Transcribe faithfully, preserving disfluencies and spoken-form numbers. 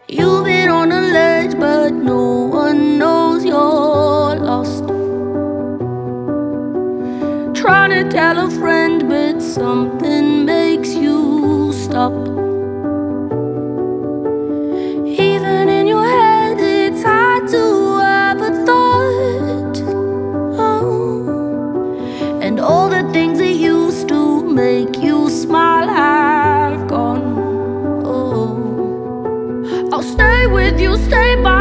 You've been on a ledge, but no one knows you're lost. Trying to tell a friend, but something makes you stop. Even in your head, it's hard to have a thought. Oh. And all the things that used to make you smile have gone. Oh. I'll stay with you, stay by